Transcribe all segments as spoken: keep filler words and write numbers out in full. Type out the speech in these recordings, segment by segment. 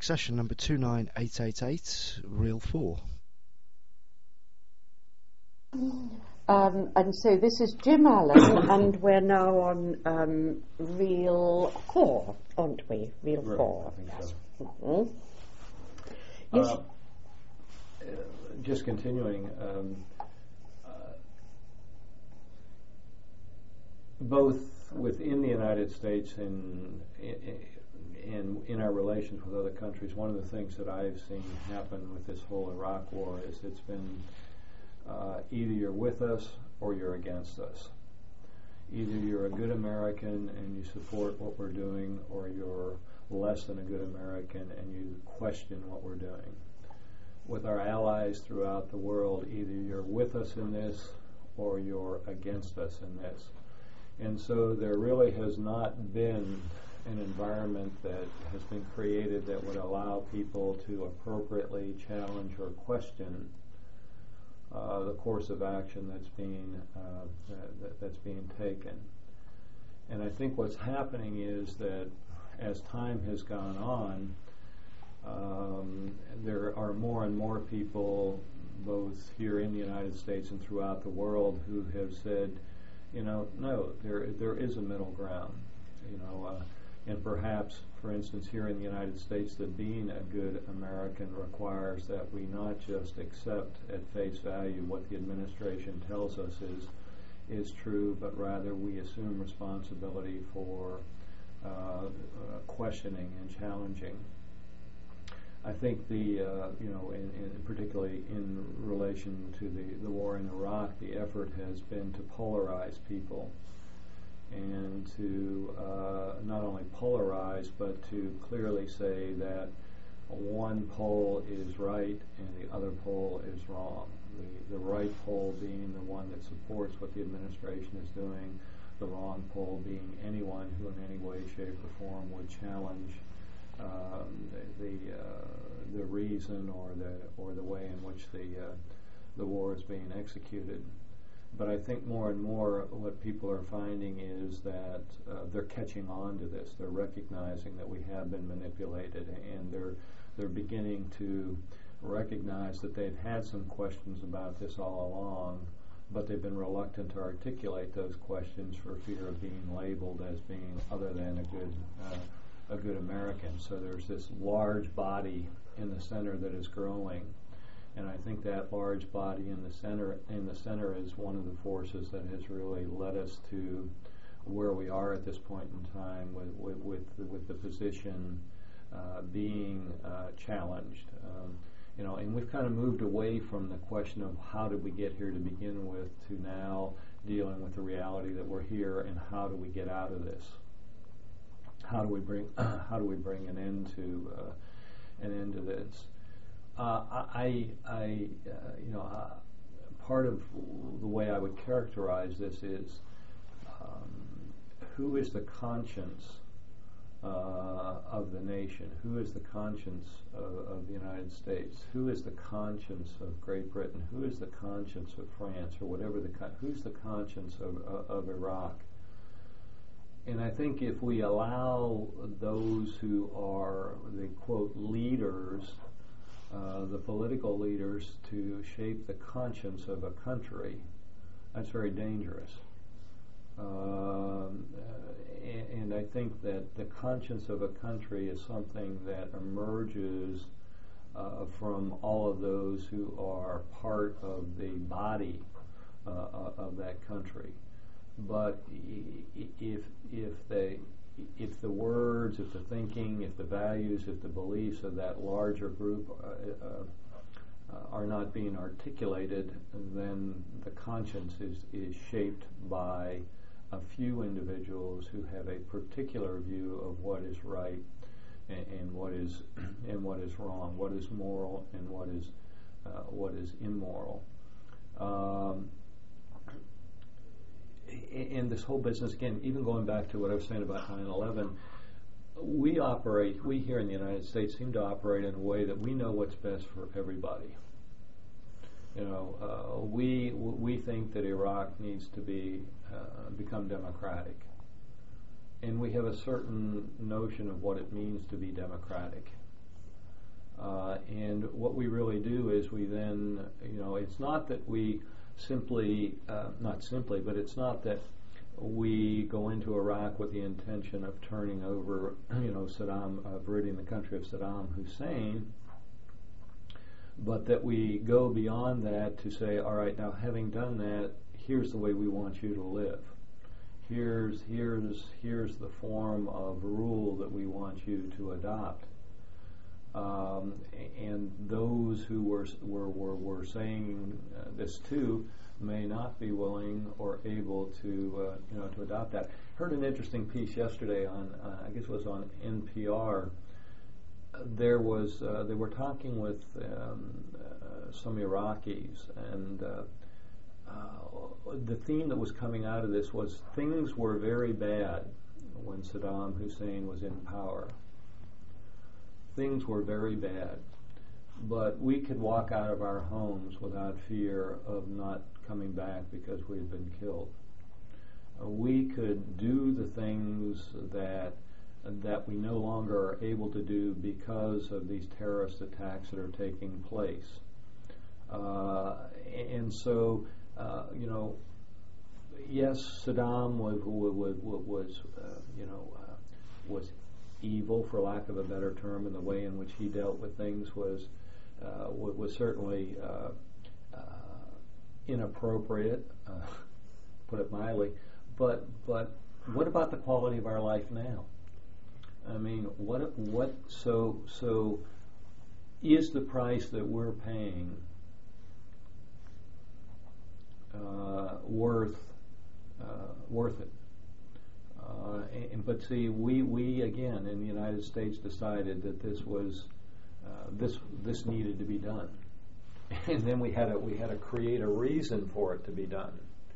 Succession number two nine eight eight eight, reel four. Um, and so this is Jim Allen, and we're now on um, reel four, aren't we? Reel Right, four. I think Yes. so. Mm-hmm. Yes. Uh, uh, just continuing, um, uh, both within the United States and in, in our relations with other countries, one of the things that I've seen happen with this whole Iraq war is it's been uh, either you're with us or you're against us. Either you're a good American and you support what we're doing, or you're less than a good American and you question what we're doing. With our allies throughout the world, either you're with us in this or you're against us in this. And so there really has not been an environment that has been created that would allow people to appropriately challenge or question uh, the course of action that's being uh, that, that's being taken. And I think what's happening is that as time has gone on, um, there are more and more people, both here in the United States and throughout the world, who have said, you know, no, there there is a middle ground, you know, uh, and perhaps, for instance, here in the United States, that being a good American requires that we not just accept at face value what the administration tells us is is true, but rather we assume responsibility for uh, uh, questioning and challenging. I think the, uh, you know, in, in particularly in relation to the, the war in Iraq, the effort has been to polarize people and to uh, not only polarize, but to clearly say that one pole is right and the other pole is wrong. The, the right pole being the one that supports what the administration is doing, the wrong pole being anyone who in any way, shape, or form would challenge Um, the the, uh, the reason or the or the way in which the uh, the war is being executed. But I think more and more what people are finding is that uh, they're catching on to this. They're recognizing that we have been manipulated, and they're they're beginning to recognize that they've had some questions about this all along, but they've been reluctant to articulate those questions for fear of being labeled as being other than a good uh, a good American. So there's this large body in the center that is growing, and I think that large body in the center in the center is one of the forces that has really led us to where we are at this point in time, with with with the, with the position uh, being uh, challenged. Um, you know, and we've kind of moved away from the question of how did we get here to begin with to now dealing with the reality that we're here and how do we get out of this. How do we bring uh, how do we bring an end to uh, an end to this? Uh, I, I uh, you know, uh, part of the way I would characterize this is um, who is the conscience uh, of the nation? Who is the conscience of, of the United States? Who is the conscience of Great Britain? Who is the conscience of France, or whatever the con- who's the conscience of, uh, of Iraq? And I think if we allow those who are the, quote, leaders, uh, the political leaders, to shape the conscience of a country, that's very dangerous. Um, and, and I think that the conscience of a country is something that emerges uh, from all of those who are part of the body uh, of that country. But if if they if the words, if the thinking, if the values, if the beliefs of that larger group uh, uh, are not being articulated, then the conscience is, is shaped by a few individuals who have a particular view of what is right and, and what is and what is wrong, what is moral and what is uh, what is immoral. Um, in this whole business, again, even going back to what I was saying about nine eleven, we operate, we here in the United States seem to operate in a way that we know what's best for everybody. You know, uh, we we think that Iraq needs to be uh, become democratic, and we have a certain notion of what it means to be democratic. Uh, and what we really do is we then, you know, it's not that we simply, uh, not simply, but it's not that we go into Iraq with the intention of turning over, you know, Saddam, of ridding the country of Saddam Hussein, but that we go beyond that to say, all right, now having done that, here's the way we want you to live. Here's here's here's the form of rule that we want you to adopt. Um, and those who were were were, were saying uh, this too may not be willing or able to uh, you know to adopt that. Heard an interesting piece yesterday on uh, I guess it was on N P R. There was uh, they were talking with um, uh, some Iraqis, and uh, uh, the theme that was coming out of this was things were very bad when Saddam Hussein was in power. Things were very bad, but we could walk out of our homes without fear of not coming back because we had been killed. Uh, we could do the things that that we no longer are able to do because of these terrorist attacks that are taking place. Uh, and so, uh, you know, yes, Saddam was was, was uh, you know uh, was evil, for lack of a better term, and the way in which he dealt with things was uh, w- was certainly uh, uh, inappropriate, uh, put it mildly. But but what about the quality of our life now? I mean, what what so so is the price that we're paying uh, worth uh, worth it? Uh, and, but see, we, we again in the United States decided that this was uh, this this needed to be done, and then we had to we had to create a reason for it to be done.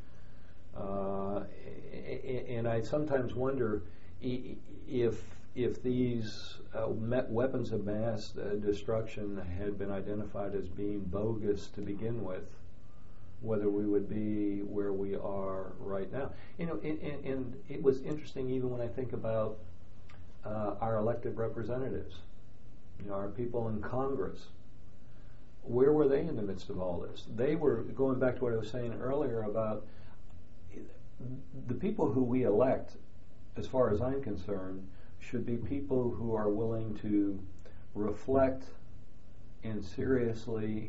Uh, and I sometimes wonder if if these uh, weapons of mass uh, destruction had been identified as being bogus to begin with, whether we would be where we are right now. You know, and, and, and it was interesting even when I think about uh, our elected representatives, you know, our people in Congress. Where were they in the midst of all this? They were, going back to what I was saying earlier about the people who we elect, as far as I'm concerned, should be people who are willing to reflect and seriously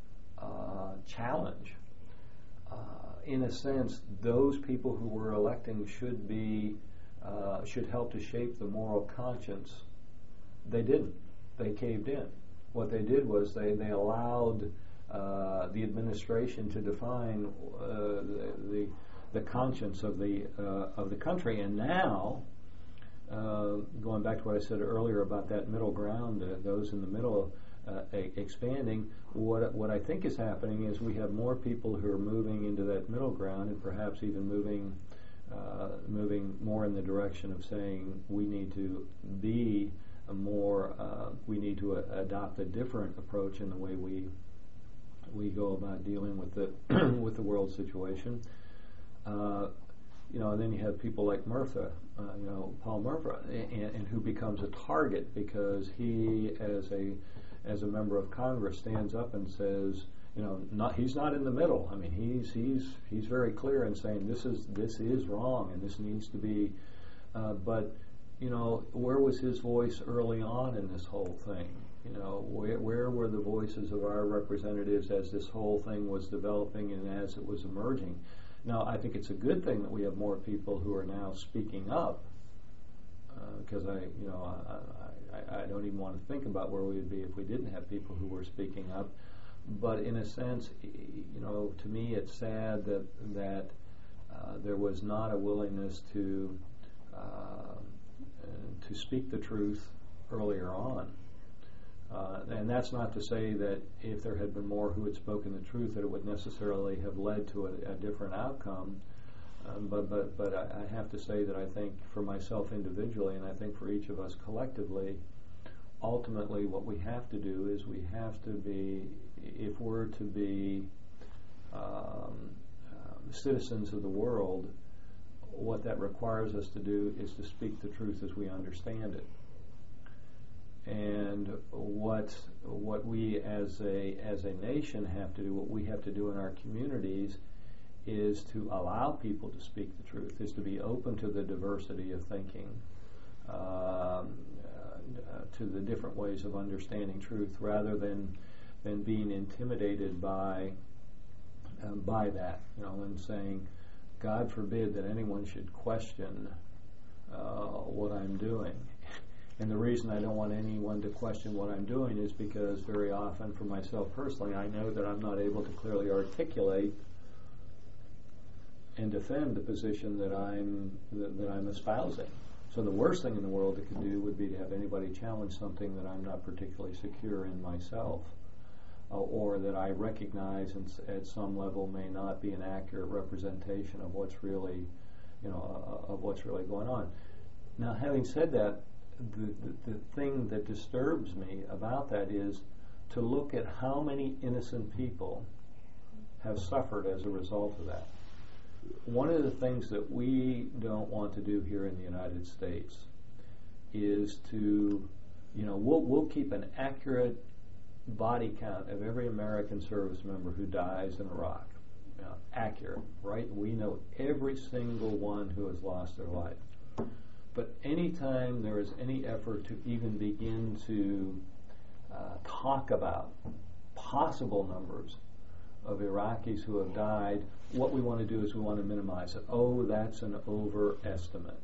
uh, challenge. Uh, in a sense, those people who we're electing should be uh, should help to shape the moral conscience. They didn't. They caved in. What they did was they they allowed uh, the administration to define uh, the, the the conscience of the uh, of the country. And now, uh, going back to what I said earlier about that middle ground, uh, those in the middle uh, a- expanding, what what I think is happening is we have more people who are moving into that middle ground, and perhaps even moving uh, moving more in the direction of saying we need to be a more uh, we need to uh, adopt a different approach in the way we we go about dealing with the with the world situation. Uh, you know, and then you have people like Murtha, uh, you know, Paul Murtha, and, and who becomes a target because he, as a as a member of Congress, stands up and says, you know, not he's not in the middle. I mean, he's he's he's very clear in saying this is this is wrong and this needs to be. Uh, but you know, where was his voice early on in this whole thing? You know, where where were the voices of our representatives as this whole thing was developing and as it was emerging? Now, I think it's a good thing that we have more people who are now speaking up, because uh, I, you know, I, I, I don't even want to think about where we would be if we didn't have people who were speaking up. But in a sense, you know, to me, it's sad that that uh, there was not a willingness to uh, to speak the truth earlier on. Uh, and that's not to say that if there had been more who had spoken the truth, that it would necessarily have led to a, a different outcome. Um, but but but I, I have to say that I think for myself individually, and I think for each of us collectively, ultimately what we have to do is we have to be, if we're to be um, uh, citizens of the world, what that requires us to do is to speak the truth as we understand it. And what what we as a as a nation have to do, what we have to do in our communities, is to allow people to speak the truth, is to be open to the diversity of thinking, um, uh, to the different ways of understanding truth, rather than than being intimidated by um, by that, you know, and saying, God forbid that anyone should question uh, what I'm doing. And the reason I don't want anyone to question what I'm doing is because very often, for myself personally, I know that I'm not able to clearly articulate and defend the position that I'm that, that I'm espousing. So the worst thing in the world it could do would be to have anybody challenge something that I'm not particularly secure in myself, uh, or that I recognize and s- at some level may not be an accurate representation of what's really, you know, uh, of what's really going on. Now, having said that, the, the the thing that disturbs me about that is to look at how many innocent people have suffered as a result of that. One of the things that we don't want to do here in the United States is to, you know, we'll, we'll keep an accurate body count of every American service member who dies in Iraq. You know, accurate, right? We know every single one who has lost their life. But anytime there is any effort to even begin to uh, talk about possible numbers of Iraqis who have died, what we want to do is we want to minimize it. Oh, that's an overestimate.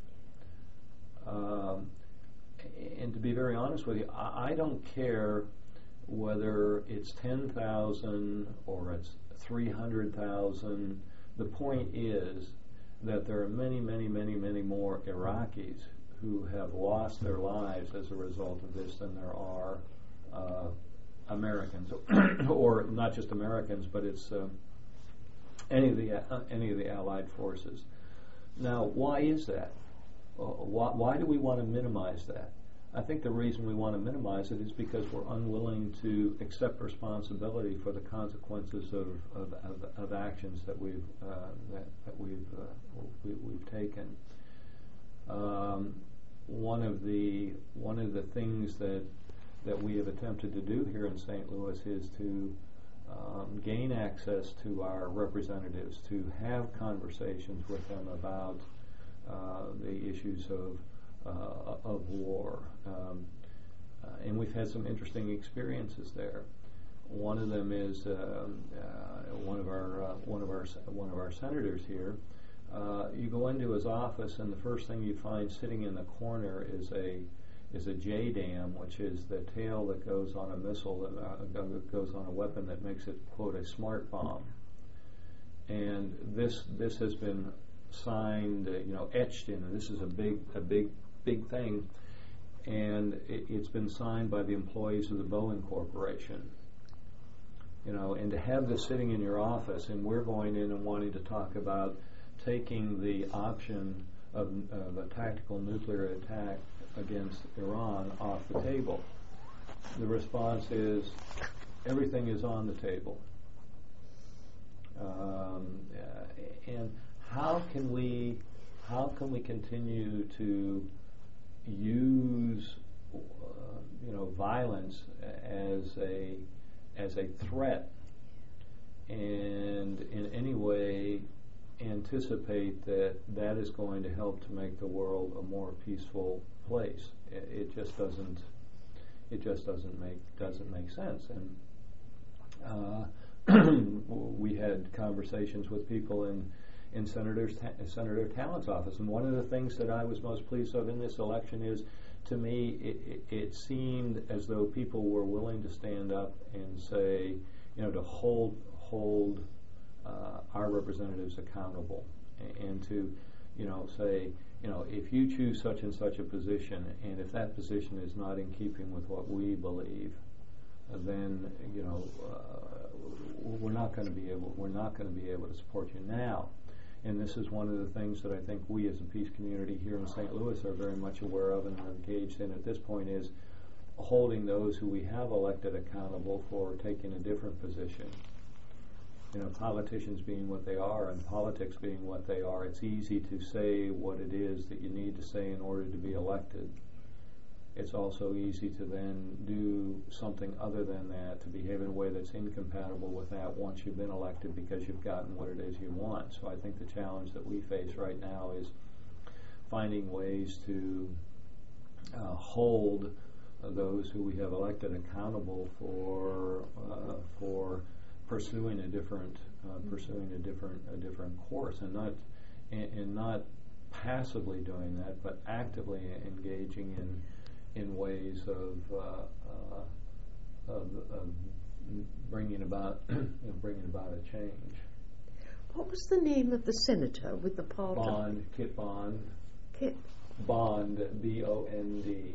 Um, and to be very honest with you, I, I don't care whether it's ten thousand or it's three hundred thousand. The point is that there are many, many, many, many more Iraqis who have lost their lives as a result of this than there are uh, Americans, or not just Americans, but it's uh, any of the uh, any of the Allied forces. Now, why is that? Uh, why, why do we want to minimize that? I think the reason we want to minimize it is because we're unwilling to accept responsibility for the consequences of of, of, of actions that we've uh, that, that we've uh, we, we've taken. Um, one of the one of the things that that we have attempted to do here in Saint Louis is to um, gain access to our representatives, to have conversations with them about uh, the issues of uh, of war, um, uh, and we've had some interesting experiences there. One of them is um, uh, one of our uh, one of our one of our senators here. Uh, you go into his office, and the first thing you find sitting in the corner is a is a J DAM, which is the tail that goes on a missile, that uh, goes on a weapon that makes it, quote, a smart bomb. And this this has been signed, uh, you know, etched in, and this is a big a big big thing, and it, it's been signed by the employees of the Boeing Corporation. You know, and to have this sitting in your office, and we're going in and wanting to talk about taking the option of, of a tactical nuclear attack against Iran off the table. The response is, everything is on the table. Um, uh, and how can we how can we continue to use uh, you know violence as a as a threat, and in any way anticipate that that is going to help to make the world a more peaceful place? It, it just doesn't. It just doesn't make doesn't make sense. And uh, we had conversations with people in in Senator Ta- Senator Talent's office, and one of the things that I was most pleased of in this election is, to me, it, it, it seemed as though people were willing to stand up and say, you know, to hold hold. Uh, our representatives accountable, and, and to, you know, say, you know, if you choose such and such a position, and if that position is not in keeping with what we believe, uh, then, you know, uh, we're not going to be able, we're not going to be able to support you now. And this is one of the things that I think we as a peace community here in Saint Louis are very much aware of and are engaged in at this point, is holding those who we have elected accountable for taking a different position. You know, politicians being what they are and politics being what they are, it's easy to say what it is that you need to say in order to be elected. it's also easy to then do something other than that, to behave in a way that's incompatible with that once you've been elected because you've gotten what it is you want. So I think the challenge that we face right now is finding ways to uh, hold uh, those who we have elected accountable for uh, for pursuing a different uh, pursuing a different a different course, and not and, and not passively doing that, but actively engaging in in ways of, uh, uh, of, of bringing about you know, bringing about a change. What was the name of the senator with the party? Bond, Kit Bond. Kit Bond, B O N D.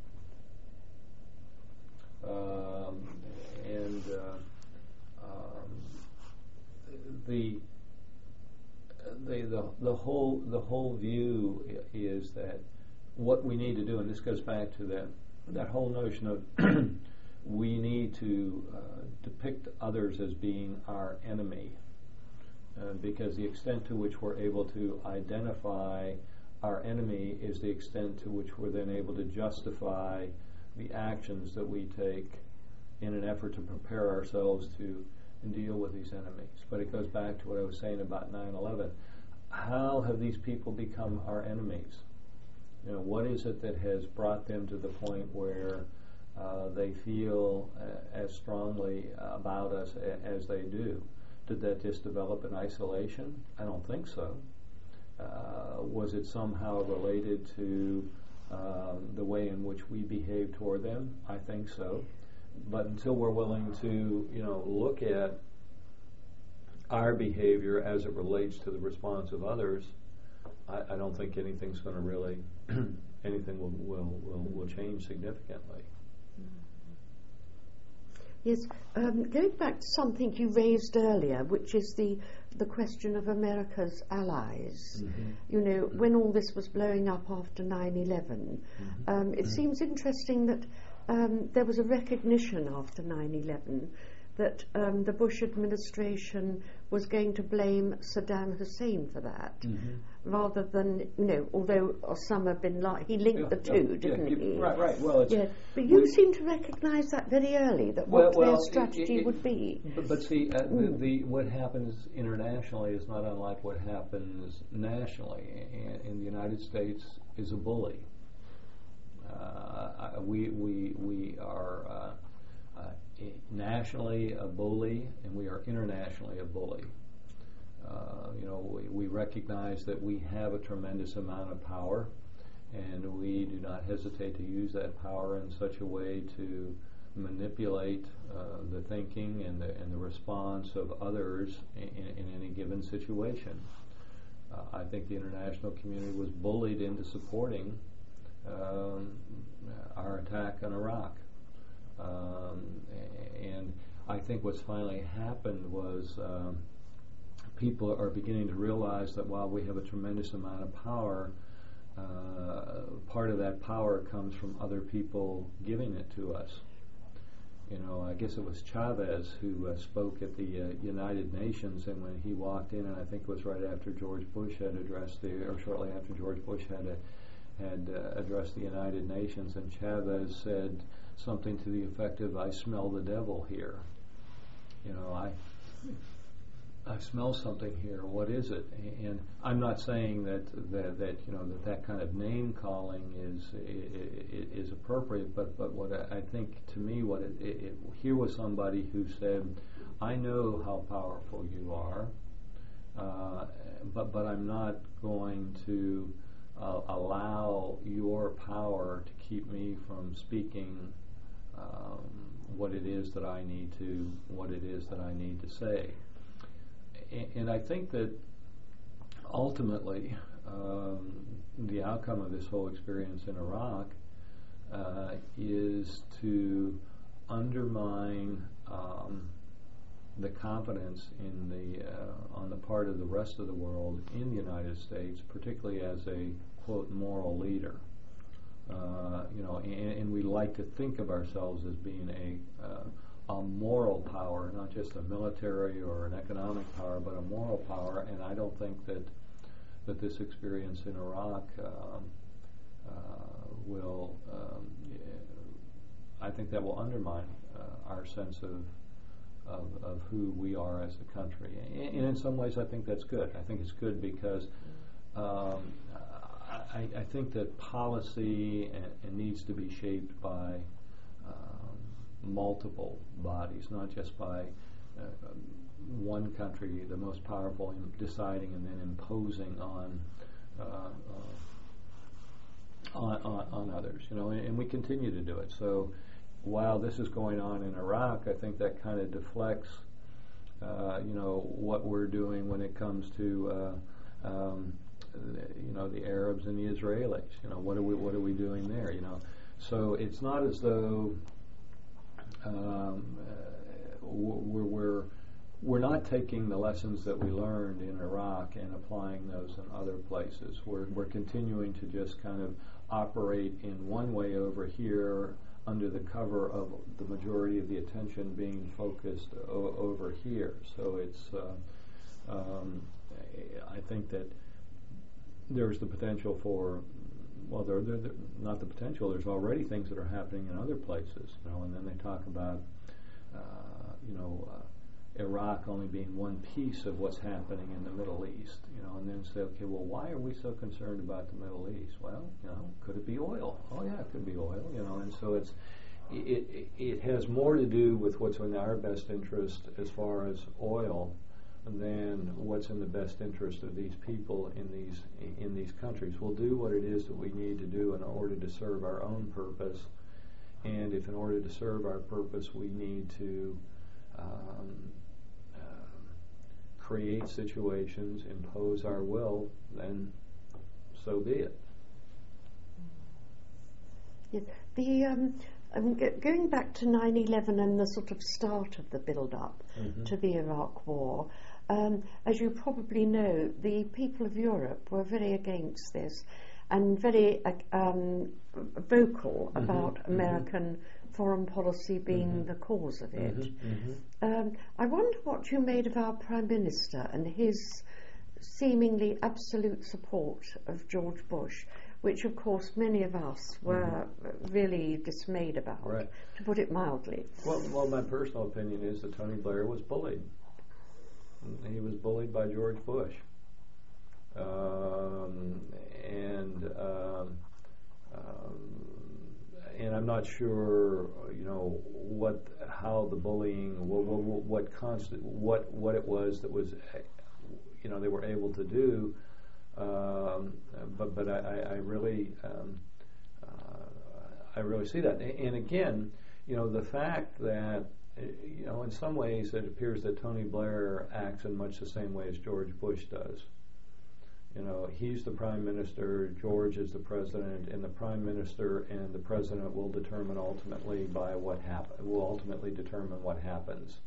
Um, and uh, um, the, the the the whole the whole view i- is that what we need to do, and this goes back to that that whole notion of we need to uh, depict others as being our enemy, uh, because the extent to which we're able to identify our enemy is the extent to which we're then able to justify the actions that we take in an effort to prepare ourselves to deal with these enemies. But it goes back to what I was saying about nine eleven. How have these people become our enemies? You know, what is it that has brought them to the point where uh, they feel uh, as strongly about us a- as they do? Did that just develop in isolation? I don't think so. Uh, was it somehow related to um, the way in which we behave toward them? I think so. But until we're willing to, you know, look at our behavior as it relates to the response of others, I, I don't think anything's going to really, anything will, will, will, will change significantly. Yes, um, going back to something you raised earlier, which is the the question of America's allies. Mm-hmm. You know, when all this was blowing up after nine eleven, Mm-hmm. um, it seems interesting that um, there was a recognition after nine eleven that um, the Bush administration was going to blame Saddam Hussein for that, Mm-hmm. rather than, you know, although Osama bin Laden, he linked Yeah, the yeah, two, yeah, didn't you- he? Right, right. Well, it's, Yeah, but you we- seem to recognise that very early, that Well- what well, their it- strategy it- would be. But, but see, uh, the, Mm. the what happens internationally is not unlike what happens nationally. And in the United States is a bully. Uh, I- we we we are uh, uh, nationally a bully, and we are internationally a bully. Uh, you know, we, we recognize that we have a tremendous amount of power, and we do not hesitate to use that power in such a way to manipulate uh, the thinking and the, and the response of others in, in any given situation. Uh, I think the international community was bullied into supporting um, our attack on Iraq. Um, and I think what's finally happened was um, people are beginning to realize that while we have a tremendous amount of power, uh, part of that power comes from other people giving it to us. You know, I guess it was Chavez who uh, spoke at the uh, United Nations, and when he walked in, and I think it was right after George Bush had addressed the, or shortly after George Bush had a, had uh, addressed the United Nations, and Chavez said something to the effect of, "I smell the devil here." You know, I I smell something here. What is it? And I'm not saying that that, that you know that, that kind of name calling is is, is appropriate, but but what I, I think to me, what it, it, it, here was somebody who said, "I know how powerful you are, uh, but but I'm not going to uh, allow your power to keep me from speaking um, what it is that I need to what it is that I need to say." And I think that ultimately um, the outcome of this whole experience in Iraq uh, is to undermine um, the confidence in the uh, on the part of the rest of the world in the United States, particularly as a quote moral leader. Uh, you know, and, and we like to think of ourselves as being a uh, a moral power, not just a military or an economic power, but a moral power. And I don't think that that this experience in Iraq um, uh, will um, I think that will undermine uh, our sense of, of of who we are as a country. And, and in some ways, I think that's good. I think it's good because um, I, I think that policy and, and needs to be shaped by um, multiple bodies, not just by uh, one country, the most powerful, in deciding and then imposing on. Uh, uh, On, on, on others, you know, and, and we continue to do it. So while this is going on in Iraq, I think that kind of deflects, uh, you know, what we're doing when it comes to, uh, um, you know, the Arabs and the Israelis. You know, what are we what are we doing there? You know, so it's not as though um, uh, we're, we're we're not taking the lessons that we learned in Iraq and applying those in other places. We're we're continuing to just kind of operate in one way over here under the cover of the majority of the attention being focused o- over here. So it's, uh, um, I think that there's the potential for, well, there, there, there, not the potential, there's already things that are happening in other places, you know, and then they talk about, uh, you know, uh, Iraq only being one piece of what's happening in the Middle East, you know, and then say, okay, well, why are we so concerned about the Middle East? Well, you know, could it be oil? Oh, yeah, it could be oil, you know, and so it's it it, it has more to do with what's in our best interest as far as oil than what's in the best interest of these people in these in these countries. We'll do what it is that we need to do in order to serve our own purpose, and if in order to serve our purpose we need to um, create situations, impose our will, then so be it. Yeah. The um, um, g- going back to nine eleven and the sort of start of the build-up Mm-hmm. to the Iraq War, um, as you probably know, the people of Europe were very against this and very uh, um, vocal Mm-hmm. about Mm-hmm. American foreign policy being Mm-hmm. the cause of it. Mm-hmm. Mm-hmm. Um, I wonder what you made of our Prime Minister and his seemingly absolute support of George Bush, which of course many of us were mm-hmm. really dismayed about, right. to put it mildly. Well, well, my personal opinion is that Tony Blair was bullied. He was bullied by George Bush. Um, and um, um, and I'm not sure, you know, what, how the bullying, what, what, what constant, what, what it was that was, you know, they were able to do. Um, but, but I, I really, um, uh, I really see that. And again, you know, the fact that, you know, in some ways it appears that Tony Blair acts in much the same way as George Bush does. You know, he's the prime minister, George is the president, and the prime minister and the president will determine ultimately by what happen, will ultimately determine what happens.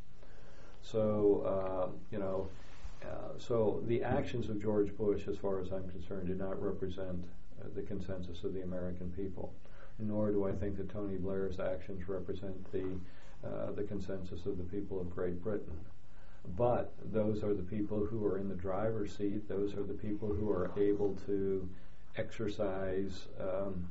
So, uh, you know, uh, so the actions of George Bush, as far as I'm concerned, do not represent uh, the consensus of the American people. Nor do I think that Tony Blair's actions represent the uh, the consensus of the people of Great Britain. But those are the people who are in the driver's seat. Those are the people who are able to exercise um,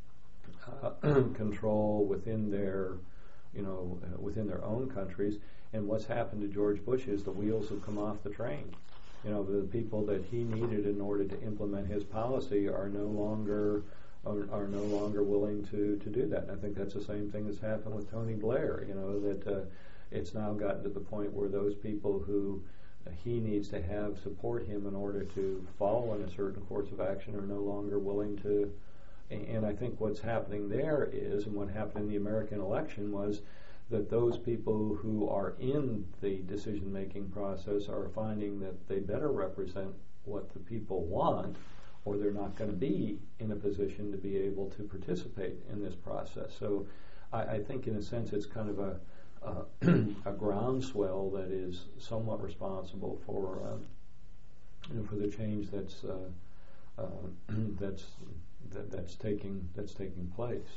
uh, control within their, you know, uh, within their own countries. And what's happened to George Bush is the wheels have come off the train. You know, the people that he needed in order to implement his policy are no longer are, are no longer willing to, to do that. And I think that's the same thing that's happened with Tony Blair. You know, that. Uh, It's now gotten to the point where those people who uh, he needs to have support him in order to follow in a certain course of action are no longer willing to. And I think what's happening there is, and what happened in the American election was that those people who are in the decision-making process are finding that they better represent what the people want, or they're not going to be in a position to be able to participate in this process. So I, I think in a sense it's kind of a Uh, a groundswell that is somewhat responsible for uh, you know, for the change that's uh, uh, that's that, that's taking that's taking place.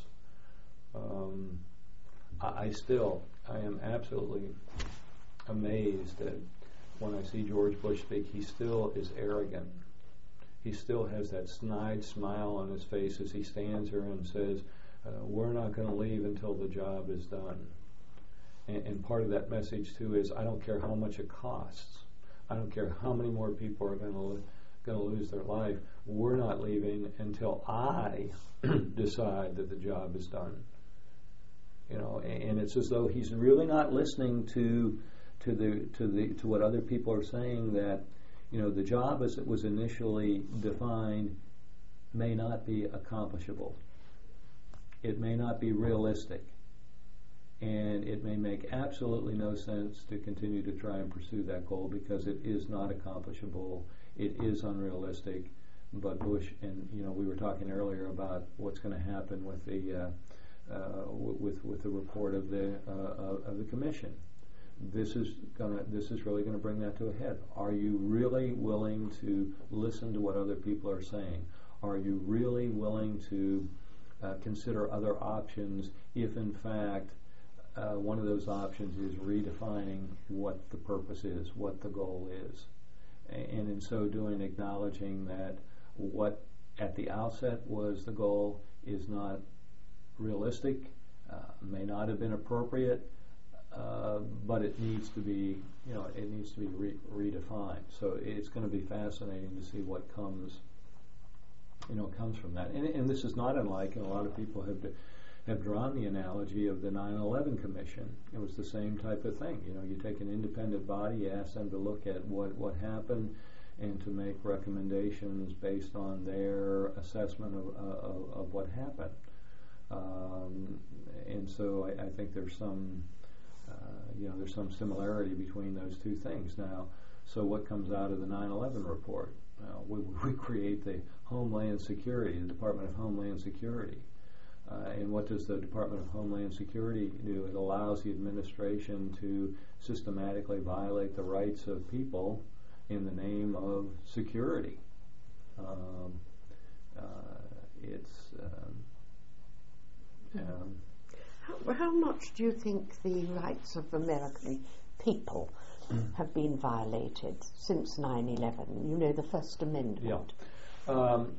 Um, I, I still I am absolutely amazed that when I see George Bush speak, he still is arrogant. He still has that snide smile on his face as he stands here and says, Uh, we're not not going to leave until the job is done. And, and part of that message too is, I don't care how much it costs. I don't care how many more people are going to going to lose their life. We're not leaving until I decide that the job is done. You know, and, and it's as though he's really not listening to to the to the to what other people are saying, that, you know, the job as it was initially defined may not be accomplishable. It may not be realistic. And it may make absolutely no sense to continue to try and pursue that goal because it is not accomplishable. It is unrealistic. But Bush, and you know, we were talking earlier about what's going to happen with the uh, uh, w- with with the report of the uh, of the commission. This is gonna. This is really going to bring that to a head. Are you really willing to listen to what other people are saying? Are you really willing to uh, consider other options if, in fact, Uh, one of those options is redefining what the purpose is, what the goal is, A- and in so doing acknowledging that what at the outset was the goal is not realistic, uh, may not have been appropriate, uh, but it needs to be, you know, it needs to be re- redefined. So it's going to be fascinating to see what comes, you know, comes from that. And, and this is not unlike, and a lot of people have. De- have drawn the analogy of the nine eleven Commission. It was the same type of thing. You know, you take an independent body, you ask them to look at what, what happened and to make recommendations based on their assessment of, uh, of, of what happened. Um, and so I, I think there's some, uh, you know, there's some similarity between those two things. Now, so what comes out of the nine eleven report? Uh, we, we create the Homeland Security, the Department of Homeland Security. Uh, and what does the Department of Homeland Security do? It allows the administration to systematically violate the rights of people in the name of security. Um, uh, it's um, um, how, how much do you think the rights of American people have been violated since nine eleven? You know, the First Amendment. Yeah. Um,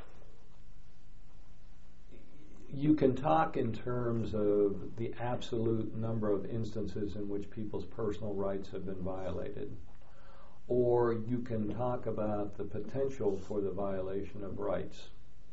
You can talk in terms of the absolute number of instances in which people's personal rights have been violated, or you can talk about the potential for the violation of rights.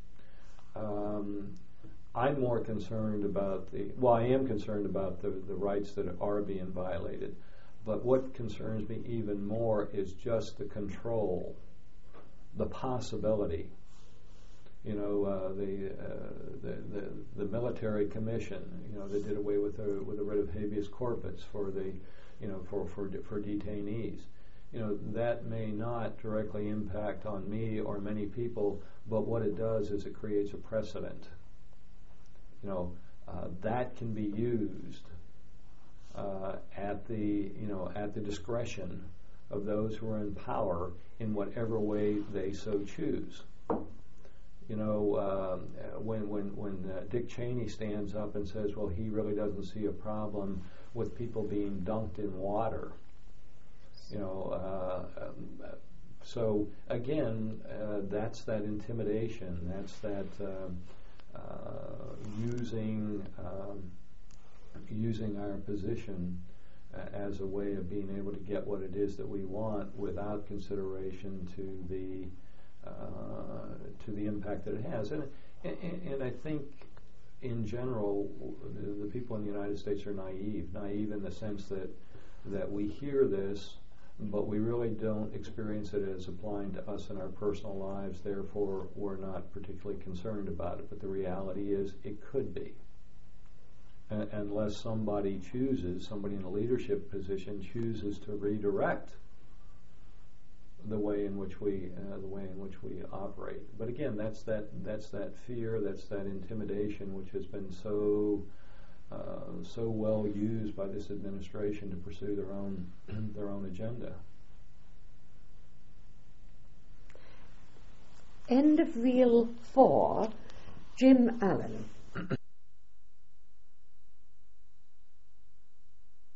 Um, I'm more concerned about the, well, I am concerned about the, the rights that are being violated, but what concerns me even more is just the control, the possibility. You know, uh, the, uh, the the the military commission. You know, they did away with a with a writ of habeas corpus for the, you know, for for for detainees. You know, that may not directly impact on me or many people, but what it does is it creates a precedent. You know, uh, that can be used uh, at the you know at the discretion of those who are in power in whatever way they so choose. You know, uh, when when when uh, Dick Cheney stands up and says, "Well, he really doesn't see a problem with people being dunked in water," you know, uh, um, so again, uh, that's that intimidation. That's that uh, uh, using um, using our position uh, as a way of being able to get what it is that we want without consideration to the Uh, to the impact that it has. And, and, and I think in general the, the people in the United States are naive, naive in the sense that that we hear this, but we really don't experience it as applying to us in our personal lives, therefore we're not particularly concerned about it. But the reality is it could be. Uh, unless somebody chooses, somebody in a leadership position chooses to redirect the way in which we uh, the way in which we operate. But again, that's that that's that fear, that's that intimidation, which has been so uh, so well used by this administration to pursue their own their own agenda. End of reel four. Jim Allen.